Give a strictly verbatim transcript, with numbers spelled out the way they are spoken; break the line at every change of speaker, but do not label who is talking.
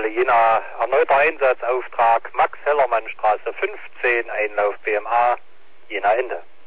Jena, erneuter Einsatzauftrag, Max-Hellermann-Straße fünfzehn, Einlauf B M A, Jena Ende.